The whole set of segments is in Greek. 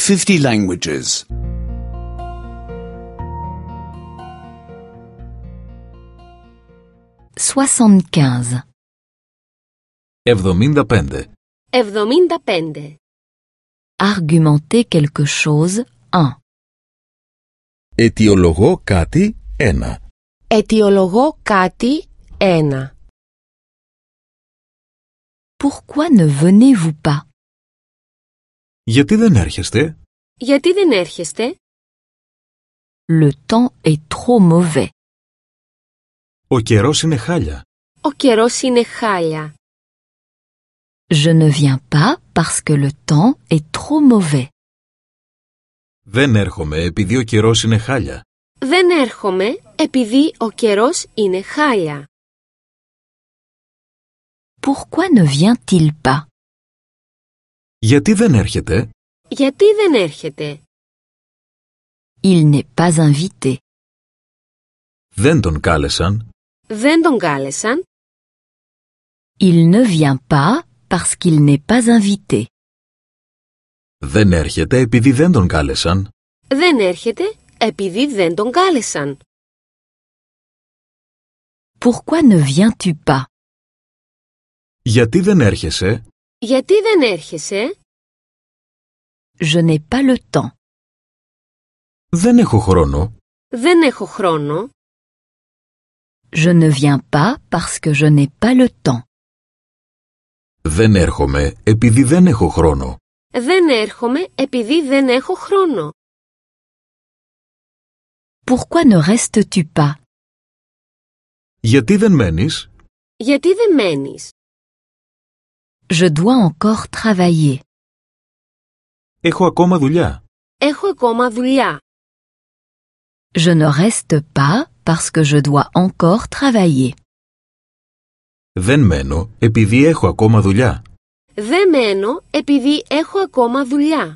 50 languages. 75. 75. 75. Argumenter quelque chose 1. Αιτιολογώ κάτι 1. Αιτιολογώ κάτι 1. Pourquoi ne venez-vous pas? Γιατί δεν έρχεστε? Γιατί δεν έρχεστε? Le temps est trop mauvais. Ο καιρός είναι χάλια. Ο καιρός είναι χάλια. Je ne viens pas parce que le temps est trop mauvais. Δεν έρχομαι επειδή ο καιρός είναι χάλια. Δεν έρχομαι επειδή ο καιρός είναι χάλια. Pourquoi ne vient-il pas? Γιατί δεν έρχεται? Γιατί δεν έρχεται? Il n'est pas invité. Δεν τον κάλεσαν. Δεν τον κάλεσαν. Il ne vient pas parce qu'il n'est pas invité. Δεν έρχεται επειδή δεν τον κάλεσαν. Δεν έρχεται επειδή δεν τον κάλεσαν. Pourquoi ne viens-tu pas? Γιατί δεν έρχεσαι? Γιατί δεν έρχεσαι? Je n'ai pas le temps. Δεν έχω χρόνο. Δεν έχω χρόνο. Je ne viens pas parce que je n'ai pas le temps. Δεν έρχομαι επειδή δεν έχω χρόνο. Δεν έρχομαι επειδή δεν έχω χρόνο. Pourquoi ne restes-tu pas? Γιατί δεν μένεις? Γιατί δεν μένεις? Je dois encore travailler. Έχω ακόμα δουλειά. Έχω ακόμα δουλειά. Je ne reste pas parce que je dois encore travailler. Δεν μένω επειδή έχω ακόμα δουλειά. Δεν μένω επειδή έχω ακόμα δουλειά.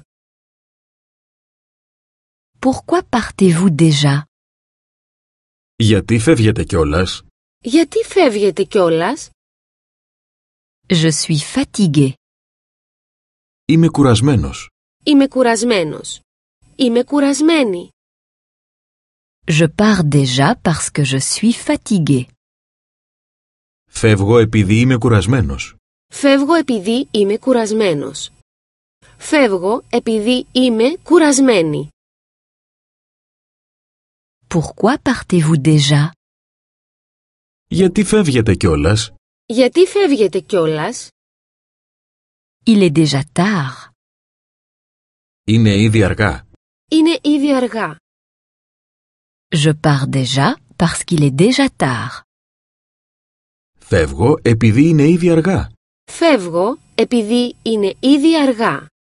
Pourquoi partez-vous déjà? Γιατί φεύγετε κιόλας? Γιατί φεύγετε κιόλας? Je suis fatigué. Είμαι κουρασμένος. Είμαι κουρασμένος. Είμαι κουρασμένη. Je pars déjà parce que je suis fatigué. Φεύγω επειδή είμαι κουρασμένος. Φεύγω επειδή είμαι κουρασμένος. Φεύγω επειδή είμαι κουρασμένη. Pourquoi partez-vous déjà? Γιατί φεύγετε κιόλας? Γιατί φεύγετε κιόλας? Il est déjà tard. Είναι ήδη αργά. Είναι ήδη αργά. Je pars déjà parce qu'il est déjà tard. Φεύγω επειδή είναι ήδη αργά. Φεύγω επειδή είναι ήδη αργά.